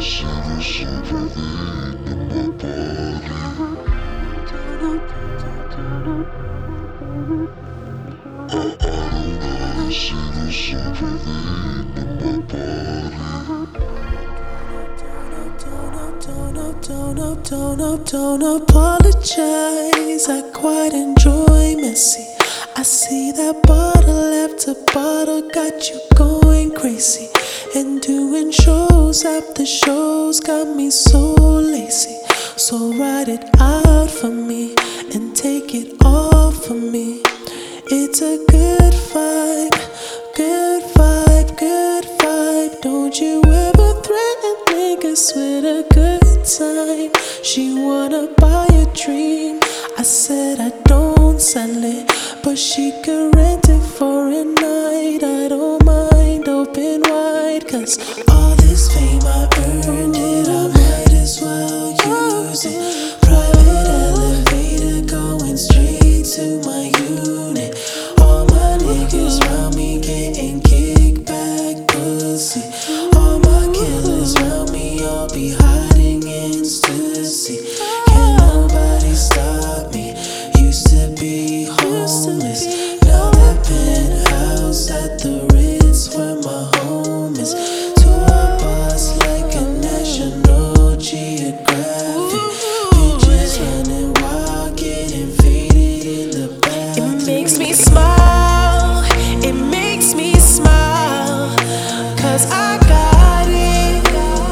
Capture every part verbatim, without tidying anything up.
Don't, don't, don't apologize. I quite enjoy messy. I see that bottle after bottle got you going crazy. And doing shows after shows got me so lazy. So write it out for me and take it off for me. It's a good vibe, good vibe, good vibe. Don't you ever threaten niggas with a good time. She wanna buy a dream. I said I don't sell it, but she could rent it for a night. I don't mind, open wide, cause all this fame I earned it, I might as well use it. Private elevator going straight to my unit. All my niggas round me getting kickback pussy. All my killers round me all be hiding in Stussy. Can't nobody stop me. Used to be homeless, now that penthouse at the Ritz where my home is. Tour bus like a National Geographic. Bitches running wild, getting faded in the back. It makes me smile, it makes me smile, cause I got it.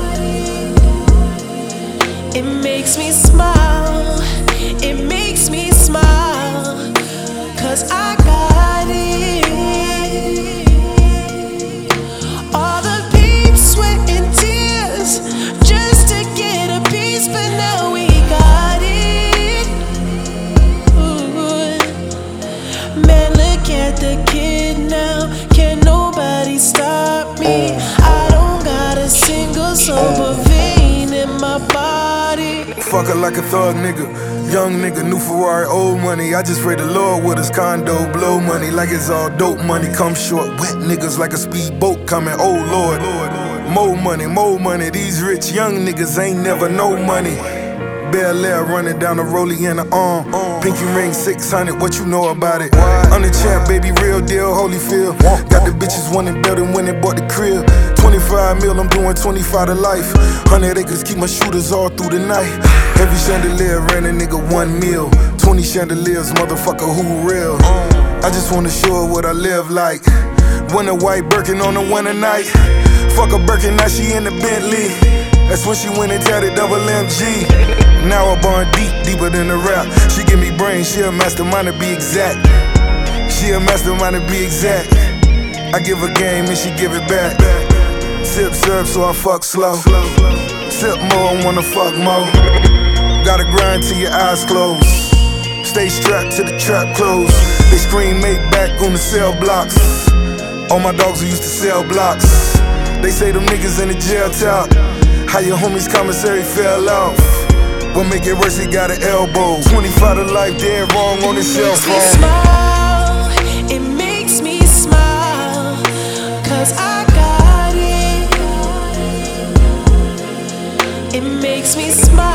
It makes me smile, it makes me smile, cause I got it. All the pain, sweat and tears just to get a piece, but now we got it. Ooh. Man, look at the kid now, can't nobody stop me. I don't got a single sober vein in my body. Fuck her like a thug nigga, young nigga, new Ferrari, old money. I just pray the Lord with his condo, blow money like it's all dope money. Come short, wet niggas like a speedboat coming, oh Lord. More money, more money, these rich young niggas ain't never no money. Bel Air running down the rollie in the arm. Pinky ring six hundred, what you know about it? I'm the champ, baby, real deal, Holyfield. Got the bitches wanting better when they bought the crib. twenty-five mil, I'm doing twenty-five to life. one hundred acres, keep my shooters all through the night. Every chandelier ran a nigga one mil. twenty chandeliers, motherfucker, who real? I just wanna show her what I live like. Winter white Birkin on a winter night. Fuck a Birkin, now she in the Bentley. That's when she went and tatted double M G. Now I born deep, deeper than the rap. She give me brains, she a mastermind to be exact. She a mastermind to be exact. I give her game and she give it back. Sip syrup so I fuck slow. Sip more, I wanna fuck more. Gotta grind till your eyes close. Stay strapped to the trap close. They scream make back on the cell blocks. All my dogs who used to sell blocks. They say them niggas in the jail talk. How your homies commissary fell off. What make it worse, he got an elbow. twenty-five to life, dead wrong on his cell phone. Smile, it makes me smile, cause I got it. It makes me smile.